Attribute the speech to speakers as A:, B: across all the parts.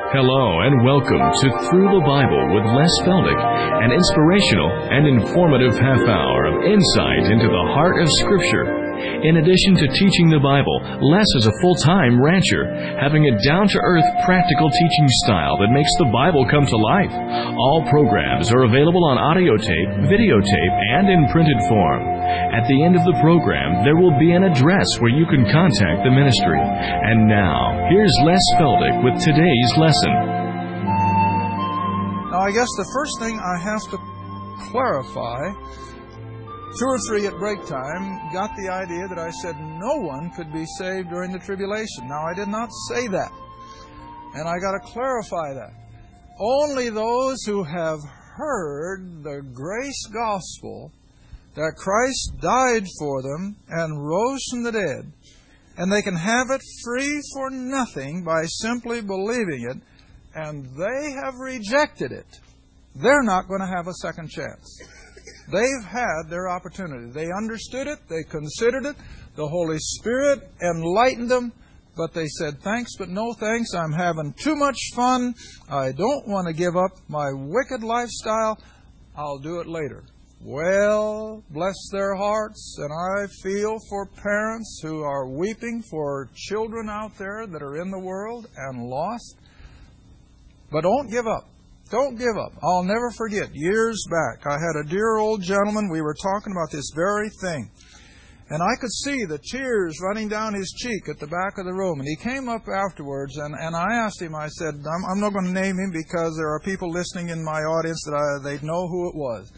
A: Hello and welcome to Through the Bible with Les Feldick, an inspirational and informative half hour of insight into the heart of Scripture. In addition to teaching the Bible, Les is a full-time rancher, having a down-to-earth practical teaching style that makes the Bible come to life. All programs are available on audio tape, videotape, and in printed form. At the end of the program, there will be an address where you can contact the ministry. And now, here's Les Feldick with today's lesson.
B: Now, I guess the first thing I have to clarify, 2 or 3 at break time got the idea that I said no one could be saved during the tribulation. Now, I did not say that. And I got to clarify that. Only those who have heard the grace gospel that Christ died for them and rose from the dead, and they can have it free for nothing by simply believing it, and they have rejected it, they're not going to have a second chance. They've had their opportunity. They understood it. They considered it. The Holy Spirit enlightened them. But they said, thanks, but no thanks. I'm having too much fun. I don't want to give up my wicked lifestyle. I'll do it later. Well, bless their hearts. And I feel for parents who are weeping for children out there that are in the world and lost. But don't give up. Don't give up. I'll never forget, years back, I had a dear old gentleman. We were talking about this very thing. And I could see the tears running down his cheek at the back of the room. And he came up afterwards, and I asked him, I said, I'm not going to name him because there are people listening in my audience that they'd know who it was.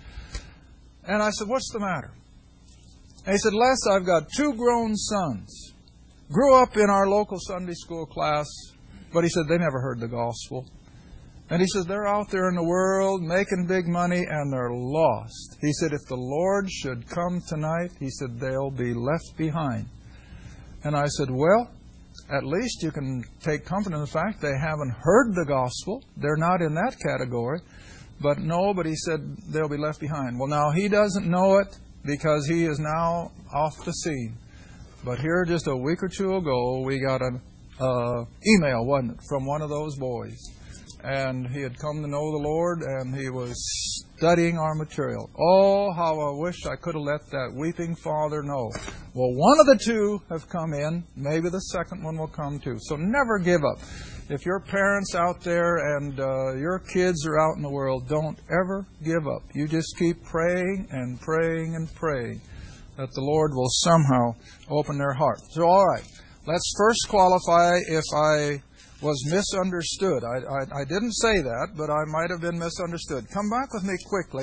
B: And I said, what's the matter? And he said, Les, I've got 2 grown sons. Grew up in our local Sunday school class, but he said they never heard the gospel. And he says, they're out there in the world making big money and they're lost. He said, if the Lord should come tonight, he said, they'll be left behind. And I said, well, at least you can take comfort in the fact they haven't heard the gospel. They're not in that category. But he said, they'll be left behind. Well, now, he doesn't know it because he is now off the scene. But here just a week or 2 ago, we got an email, wasn't it, from one of those boys. And he had come to know the Lord, and he was studying our material. Oh, how I wish I could have let that weeping father know. Well, one of the 2 have come in. Maybe the second one will come too. So never give up. If your parents out there and your kids are out in the world, don't ever give up. You just keep praying and praying and praying that the Lord will somehow open their heart. So, all right, let's first qualify if I was misunderstood. I didn't say that, but I might have been misunderstood. Come back with me quickly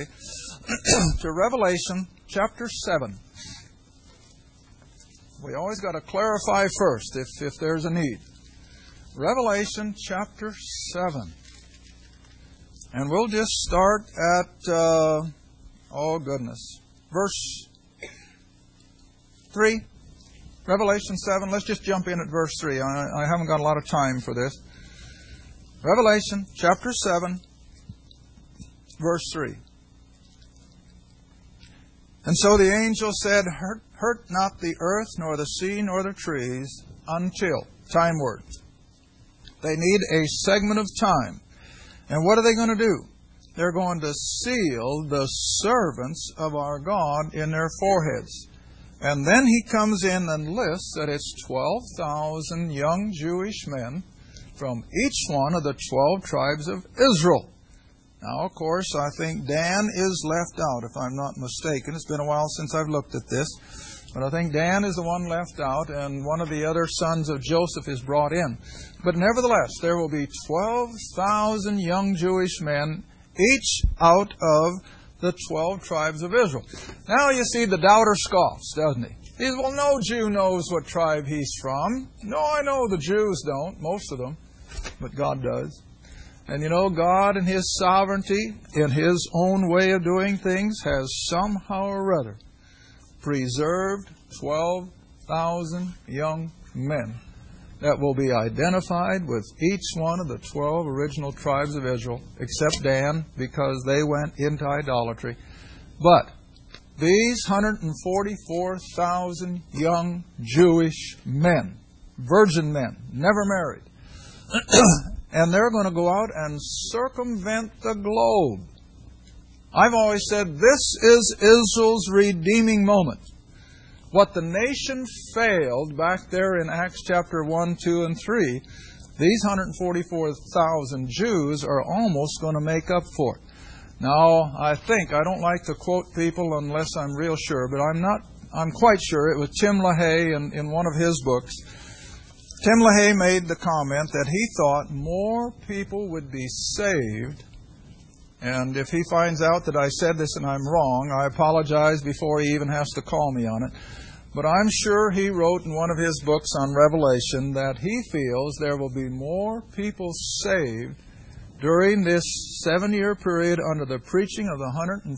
B: to Revelation chapter 7. We always got to clarify first if there's a need. Revelation chapter 7. And we'll just start at, verse 3. Revelation 7, let's just jump in at verse 3. I haven't got a lot of time for this. Revelation chapter 7, verse 3. And so the angel said, hurt not the earth, nor the sea, nor the trees, until, time word. They need a segment of time. And what are they going to do? They're going to seal the servants of our God in their foreheads. And then he comes in and lists that it's 12,000 young Jewish men from each one of the 12 tribes of Israel. Now, of course, I think Dan is left out, if I'm not mistaken. It's been a while since I've looked at this. But I think Dan is the one left out, and one of the other sons of Joseph is brought in. But nevertheless, there will be 12,000 young Jewish men, each out of the 12 tribes of Israel. Now you see the doubter scoffs, doesn't he? He says, well, no Jew knows what tribe he's from. No, I know the Jews don't, most of them, but God does. And you know, God in His sovereignty, in His own way of doing things, has somehow or other preserved 12,000 young men that will be identified with each one of the 12 original tribes of Israel, except Dan, because they went into idolatry. But these 144,000 young Jewish men, virgin men, never married, And they're going to go out and circumvent the globe. I've always said this is Israel's redeeming moment. What the nation failed back there in Acts chapter 1, 2, and 3, these 144,000 Jews are almost going to make up for it. Now, I don't like to quote people unless I'm real sure, but I'm quite sure it was Tim LaHaye in one of his books. Tim LaHaye made the comment that he thought more people would be saved. And if he finds out that I said this and I'm wrong, I apologize before he even has to call me on it. But I'm sure he wrote in one of his books on Revelation that he feels there will be more people saved during this 7-year period under the preaching of the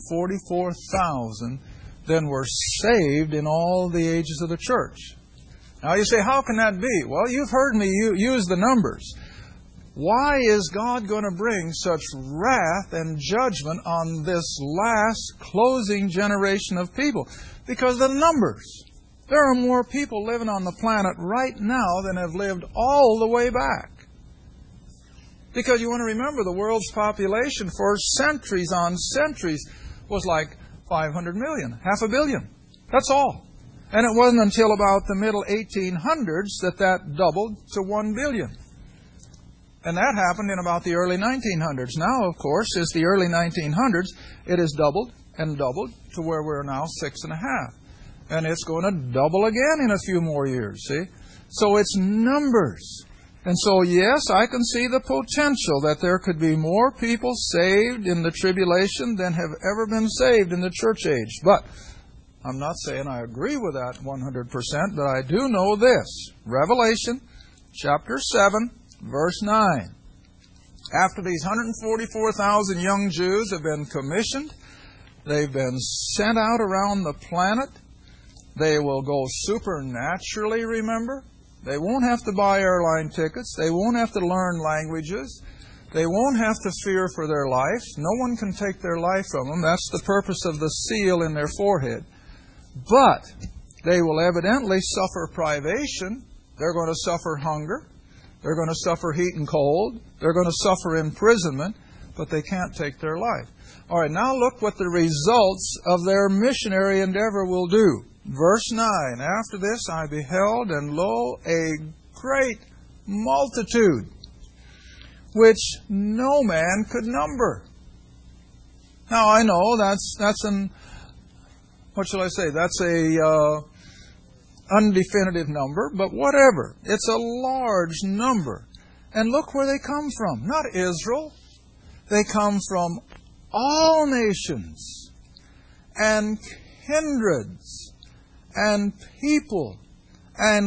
B: 144,000 than were saved in all the ages of the church. Now you say, how can that be? Well, you've heard me use the numbers. Why is God going to bring such wrath and judgment on this last closing generation of people? Because the numbers. There are more people living on the planet right now than have lived all the way back. Because you want to remember, the world's population for centuries on centuries was like 500 million, 500 million. That's all. And it wasn't until about the middle 1800s that doubled to 1 billion. And that happened in about the early 1900s. Now, of course, since the early 1900s, it has doubled and doubled to where we're now 6.5. And it's going to double again in a few more years, see? So it's numbers. And so, yes, I can see the potential that there could be more people saved in the tribulation than have ever been saved in the church age. But I'm not saying I agree with that 100%, but I do know this. Revelation chapter 7, verse 9. After these 144,000 young Jews have been commissioned, they've been sent out around the planet. They will go supernaturally, remember? They won't have to buy airline tickets. They won't have to learn languages. They won't have to fear for their life. No one can take their life from them. That's the purpose of the seal in their forehead. But they will evidently suffer privation. They're going to suffer hunger. They're going to suffer heat and cold. They're going to suffer imprisonment. But they can't take their life. All right, now look what the results of their missionary endeavor will do. Verse 9, after this I beheld, and lo, a great multitude, which no man could number. Now I know that's an, what shall I say, that's a undefinitive number, but whatever. It's a large number. And look where they come from. Not Israel. They come from all nations and kindreds and people and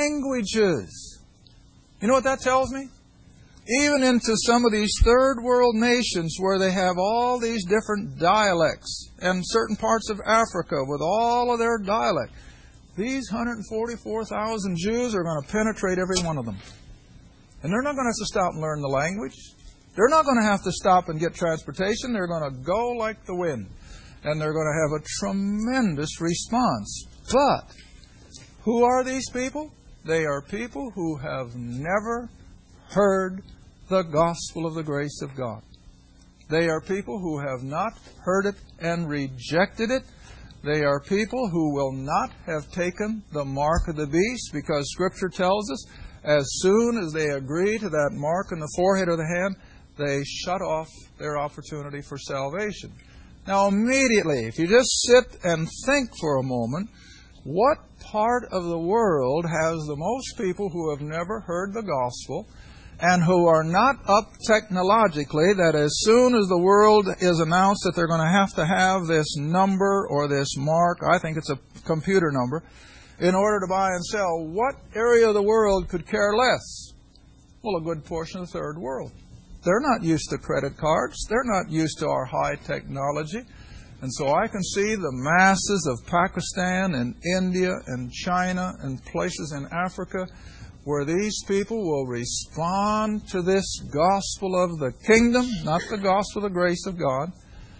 B: languages. You know what that tells me? Even into some of these third world nations where they have all these different dialects, and certain parts of Africa with all of their dialect, these 144,000 Jews are going to penetrate every one of them. And they're not going to have to stop and learn the language. They're not going to have to stop and get transportation. They're going to go like the wind. And they're going to have a tremendous response. But who are these people? They are people who have never heard the gospel of the grace of God. They are people who have not heard it and rejected it. They are people who will not have taken the mark of the beast, because Scripture tells us as soon as they agree to that mark in the forehead or the hand, they shut off their opportunity for salvation. Now immediately, if you just sit and think for a moment, what part of the world has the most people who have never heard the gospel and who are not up technologically, that as soon as the world is announced that they're going to have this number or this mark, I think it's a computer number, in order to buy and sell, what area of the world could care less? Well, a good portion of the third world. They're not used to credit cards. They're not used to our high technology. And so I can see the masses of Pakistan and India and China and places in Africa where these people will respond to this gospel of the kingdom, not the gospel of the grace of God.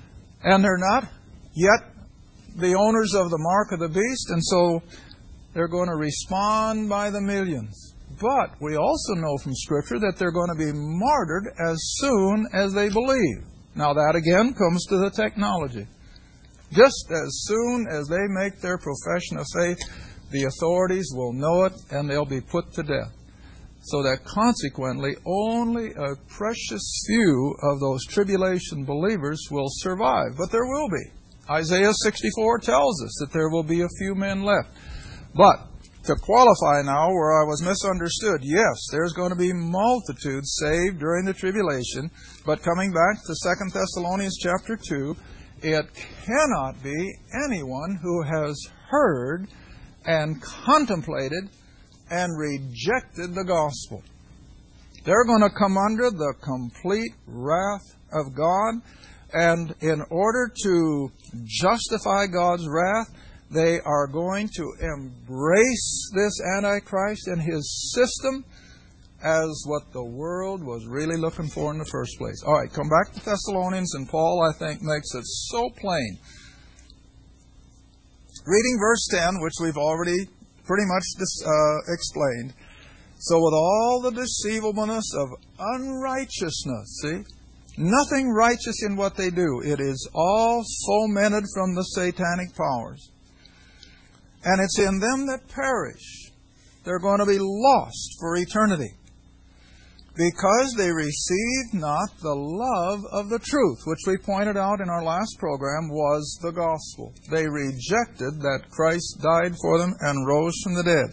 B: And they're not yet the owners of the mark of the beast, and so they're going to respond by the millions. But we also know from Scripture that they're going to be martyred as soon as they believe. Now that again comes to the technology. Just as soon as they make their profession of faith, the authorities will know it and they'll be put to death. So that consequently, only a precious few of those tribulation believers will survive. But there will be. Isaiah 64 tells us that there will be a few men left. But to qualify now where I was misunderstood, yes, there's going to be multitudes saved during the tribulation. But coming back to 2 Thessalonians chapter 2, it cannot be anyone who has heard and contemplated and rejected the gospel. They're going to come under the complete wrath of God, and in order to justify God's wrath, they are going to embrace this Antichrist and his system as what the world was really looking for in the first place. All right, come back to Thessalonians, and Paul, I think, makes it so plain. Reading verse 10, which we've already pretty much explained. So with all the deceivableness of unrighteousness, see, nothing righteous in what they do. It is all fomented from the satanic powers. And it's in them that perish. They're going to be lost for eternity, because they received not the love of the truth, which we pointed out in our last program was the gospel. They rejected that Christ died for them and rose from the dead,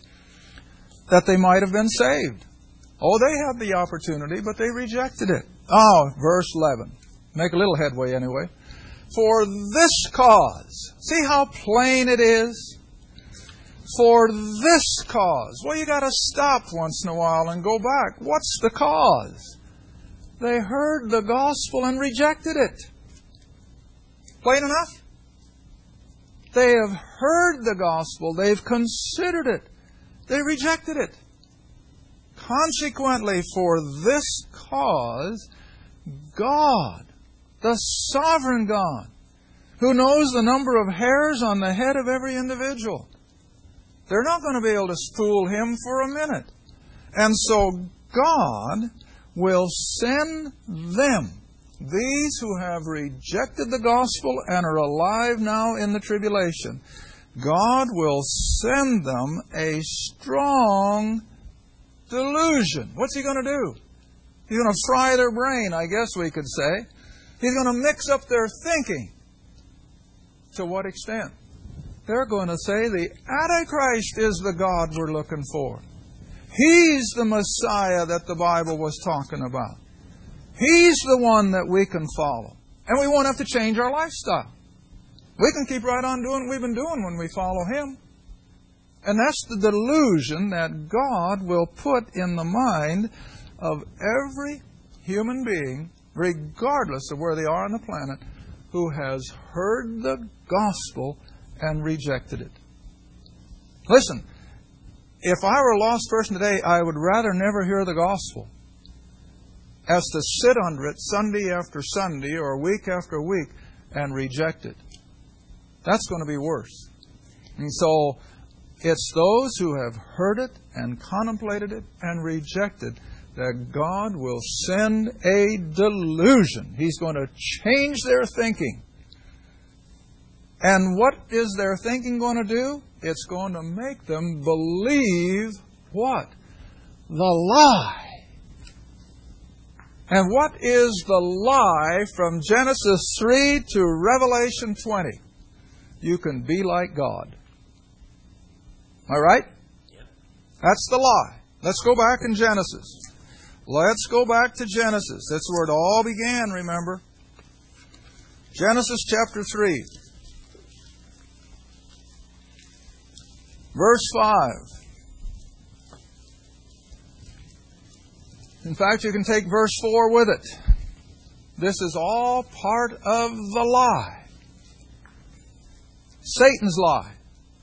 B: that they might have been saved. Oh, they had the opportunity, but they rejected it. Oh, verse 11. Make a little headway anyway. For this cause. See how plain it is? For this cause. Well, you got to stop once in a while and go back. What's the cause? They heard the gospel and rejected it. Plain enough? They have heard the gospel. They've considered it. They rejected it. Consequently, for this cause, God, the sovereign God, who knows the number of hairs on the head of every individual, they're not going to be able to fool Him for a minute. And so God will send them, these who have rejected the gospel and are alive now in the tribulation, God will send them a strong delusion. What's He going to do? He's going to fry their brain, I guess we could say. He's going to mix up their thinking. To what extent? They're going to say the Antichrist is the God we're looking for. He's the Messiah that the Bible was talking about. He's the one that we can follow. And we won't have to change our lifestyle. We can keep right on doing what we've been doing when we follow Him. And that's the delusion that God will put in the mind of every human being, regardless of where they are on the planet, who has heard the gospel and rejected it. Listen, if I were a lost person today, I would rather never hear the gospel as to sit under it Sunday after Sunday or week after week and reject it. That's going to be worse. And so it's those who have heard it and contemplated it and rejected that God will send a delusion. He's going to change their thinking. And what is their thinking going to do? It's going to make them believe what? The lie. And what is the lie from Genesis 3 to Revelation 20? You can be like God. All right? That's the lie. Let's go back in Genesis. Let's go back to Genesis. That's where it all began, remember. Genesis chapter 3. Verse 5. In fact, you can take verse 4 with it. This is all part of the lie. Satan's lie.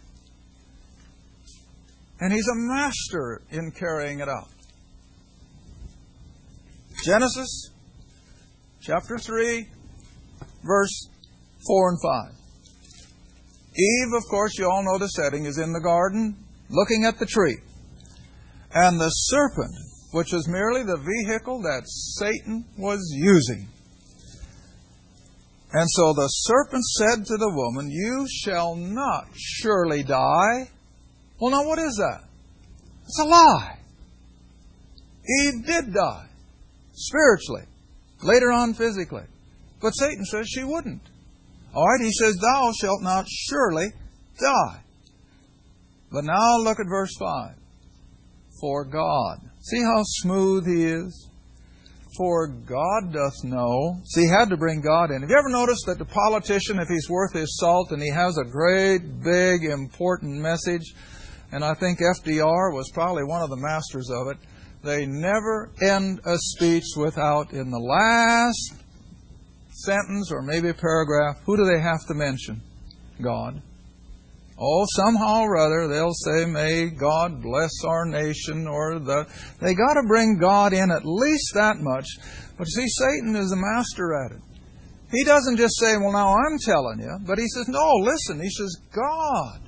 B: And he's a master in carrying it out. Genesis chapter 3, verse 4 and 5. Eve, of course, you all know the setting, is in the garden looking at the tree. and the serpent, which was merely the vehicle that Satan was using. And so the serpent said to the woman, "You shall not surely die." Well, now what is that? It's a lie. Eve did die, spiritually, later on physically. But Satan says she wouldn't. All right, he says, "Thou shalt not surely die." But now look at verse 5. For God. See how smooth he is? For God doth know. See, he had to bring God in. Have you ever noticed that the politician, if he's worth his salt and he has a great, big, important message, and I think FDR was probably one of the masters of it, they never end a speech without, in the last sentence or maybe a paragraph, who do they have to mention? God. Oh, somehow or other, they'll say, "May God bless our nation," or they got to bring God in at least that much. But you see, Satan is a master at it. He doesn't just say, "Well, now I'm telling you," but he says, "No, listen." He says, God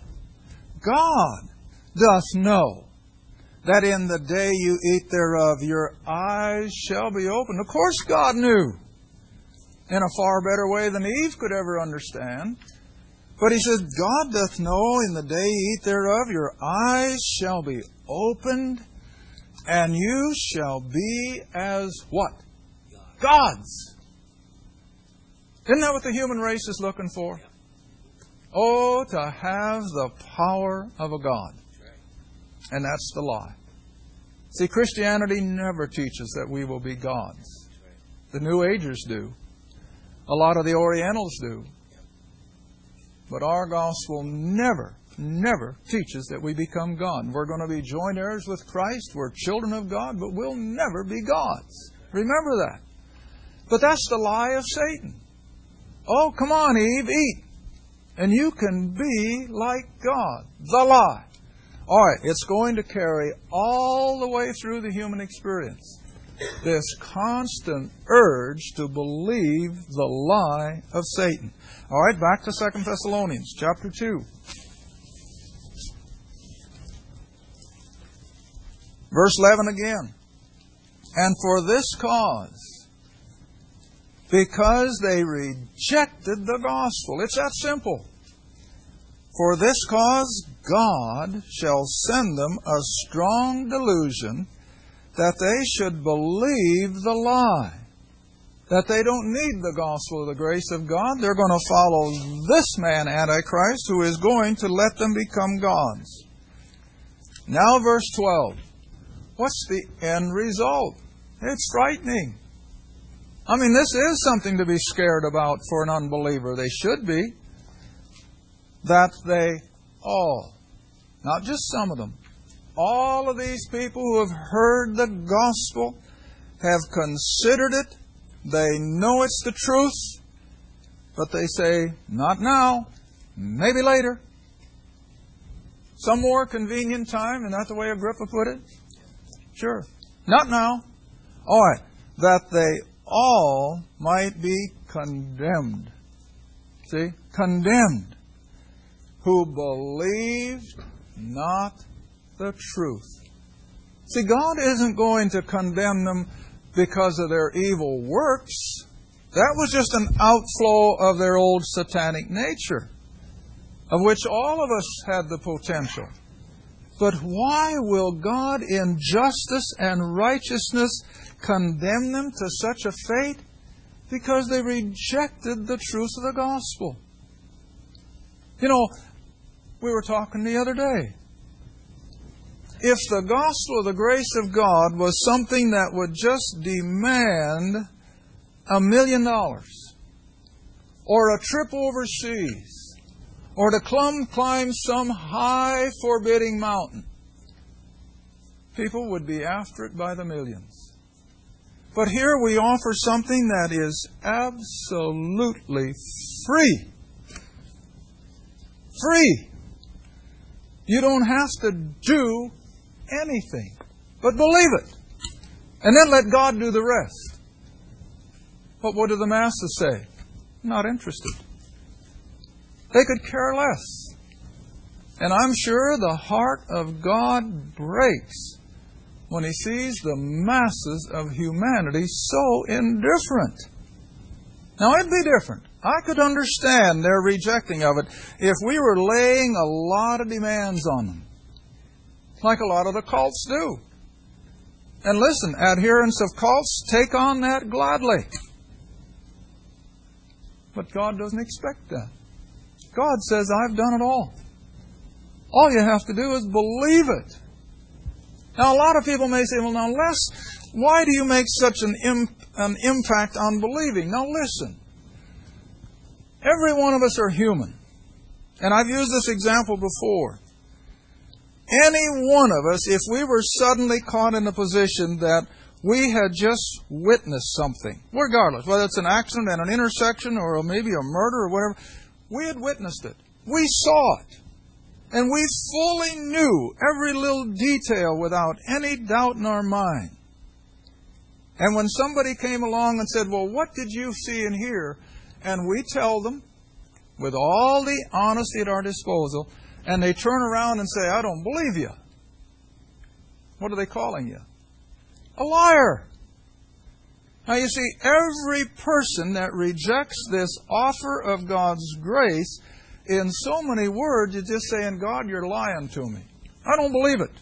B: doth know that in the day you eat thereof, your eyes shall be opened. Of course God knew, in a far better way than Eve could ever understand. But he says, God doth know in the day you eat thereof, your eyes shall be opened, and you shall be as what? Gods. Isn't that what the human race is looking for? Oh, to have the power of a God. And that's the lie. See, Christianity never teaches that we will be gods. The New Agers do. A lot of the Orientals do. But our gospel never teaches that we become God. We're going to be joint heirs with Christ. We're children of God, but we'll never be gods. Remember that. But that's the lie of Satan. Oh, come on, Eve, eat. And you can be like God. The lie. All right, it's going to carry all the way through the human experience. This constant urge to believe the lie of Satan. All right, back to 2 Thessalonians chapter 2. Verse 11 again. And for this cause, because they rejected the gospel. It's that simple. For this cause, God shall send them a strong delusion that they should believe the lie. That they don't need the gospel of the grace of God. They're going to follow this man, Antichrist, who is going to let them become gods. Now verse 12. What's the end result? It's frightening. I mean, this is something to be scared about for an unbeliever. They should be. That they all, not just some of them, all of these people who have heard the gospel, have considered it, they know it's the truth, but they say, not now, maybe later. Some more convenient time, isn't that the way Agrippa put it? Sure. Not now. All right. That they all might be condemned. See? Condemned. Who believed not the truth. See, God isn't going to condemn them because of their evil works. That was just an outflow of their old satanic nature, of which all of us had the potential. But why will God in justice and righteousness condemn them to such a fate? Because they rejected the truth of the gospel. You know, we were talking the other day. If the gospel of the grace of God was something that would just demand $1 million, or a trip overseas, or to climb some high forbidding mountain, people would be after it by the millions. But here we offer something that is absolutely free. Free. You don't have to do anything but believe it. And then let God do the rest. But what do the masses say? Not interested. They could care less. And I'm sure the heart of God breaks when he sees the masses of humanity so indifferent. Now, it'd be different. I could understand their rejecting of it if we were laying a lot of demands on them, like a lot of the cults do. And listen, adherents of cults take on that gladly. But God doesn't expect that. God says, I've done it all. All you have to do is believe it. Now, a lot of people may say, well, now, Les, why do you make such an impact on believing? Now, listen. Every one of us are human. And I've used this example before. Any one of us, if we were suddenly caught in a position that we had just witnessed something, regardless, whether it's an accident at an intersection or maybe a murder or whatever, we had witnessed it. We saw it. And we fully knew every little detail without any doubt in our mind. And when somebody came along and said, well, what did you see and hear? And we tell them, with all the honesty at our disposal, and they turn around and say, I don't believe you. What are they calling you? A liar. Now you see, every person that rejects this offer of God's grace, in so many words, you're just saying, God, you're lying to me. I don't believe it.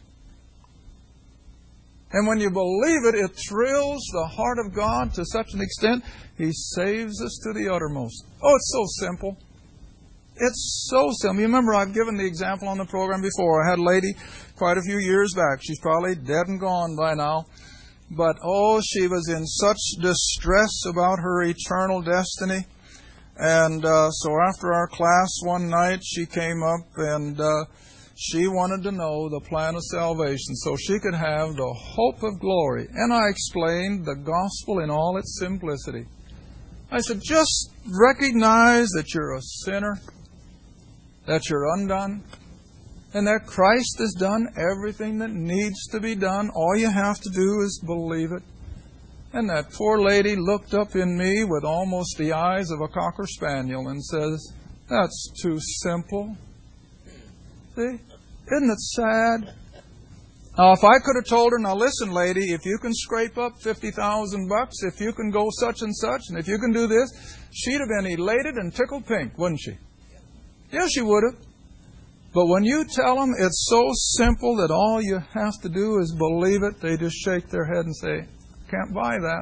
B: And when you believe it, it thrills the heart of God to such an extent, He saves us to the uttermost. Oh, it's so simple. It's so simple. You remember, I've given the example on the program before. I had a lady quite a few years back. She's probably dead and gone by now. But, oh, she was in such distress about her eternal destiny. And so after our class one night, she came up and she wanted to know the plan of salvation so she could have the hope of glory. And I explained the gospel in all its simplicity. I said, just recognize that you're a sinner, that you're undone, and that Christ has done everything that needs to be done. All you have to do is believe it. And that poor lady looked up in me with almost the eyes of a Cocker Spaniel and says, that's too simple. See? Isn't it sad? Now, if I could have told her, now listen, lady, if you can scrape up $50,000, if you can go such and such, and if you can do this, she'd have been elated and tickled pink, wouldn't she? Yes, she would have. But when you tell them it's so simple that all you have to do is believe it, they just shake their head and say, can't buy that.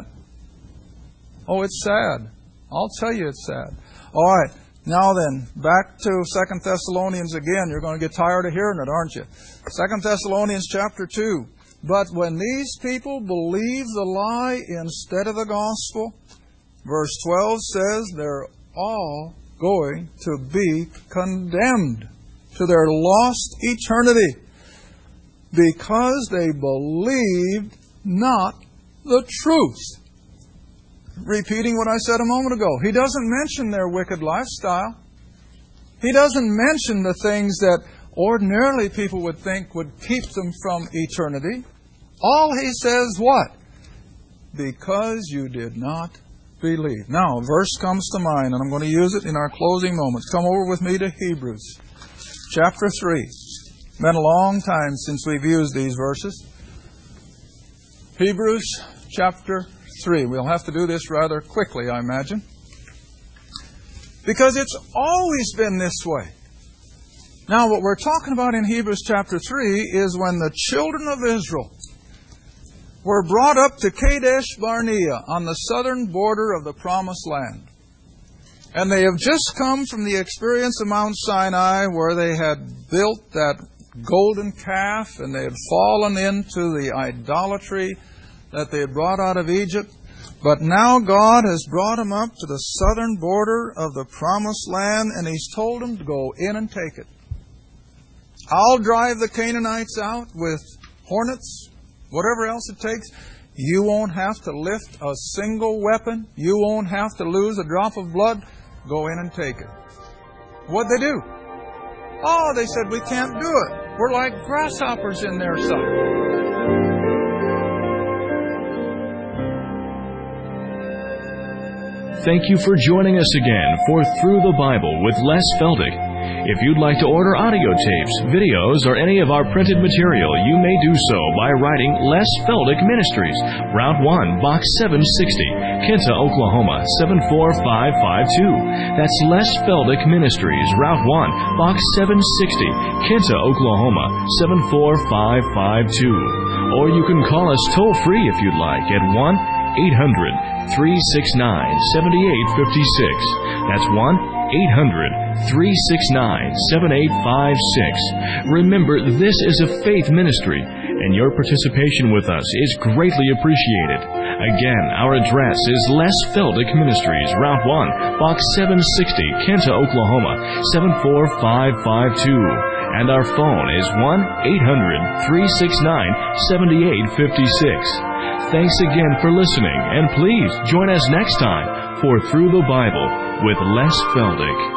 B: Oh, it's sad. I'll tell you it's sad. All right. Now then, back to 2 Thessalonians again. You're going to get tired of hearing it, aren't you? 2 Thessalonians chapter 2. But when these people believe the lie instead of the gospel, verse 12 says they're all going to be condemned to their lost eternity because they believed not the truth. Repeating what I said a moment ago. He doesn't mention their wicked lifestyle. He doesn't mention the things that ordinarily people would think would keep them from eternity. All he says, what? Because you did not believe. Now, a verse comes to mind, and I'm going to use it in our closing moments. Come over with me to Hebrews chapter 3. It's been a long time since we've used these verses. Hebrews chapter 3. We'll have to do this rather quickly, I imagine. Because it's always been this way. Now, what we're talking about in Hebrews chapter 3 is when the children of Israel were brought up to Kadesh Barnea on the southern border of the Promised Land. And they have just come from the experience of Mount Sinai where they had built that golden calf and they had fallen into the idolatry that they had brought out of Egypt. But now God has brought them up to the southern border of the Promised Land and He's told them to go in and take it. I'll drive the Canaanites out with hornets, whatever else it takes. You won't have to lift a single weapon. You won't have to lose a drop of blood. Go in and take it. What'd they do? Oh, they said, we can't do it. We're like grasshoppers in their sight.
A: Thank you for joining us again for Through the Bible with Les Feldick. If you'd like to order audio tapes, videos, or any of our printed material, you may do so by writing Les Feldick Ministries, Route 1, Box 760, Kinta, Oklahoma 74552. That's Les Feldick Ministries, Route 1, Box 760, Kinta, Oklahoma 74552. Or you can call us toll-free if you'd like at 1-800-369-7856. That's 1-800-369-7856. Remember, this is a faith ministry, and your participation with us is greatly appreciated. Again, our address is Les Feldick Ministries, Route 1, Box 760, Kinta, Oklahoma 74552. And our phone is 1-800-369-7856. Thanks again for listening, and please join us next time for Through the Bible with Les Feldick.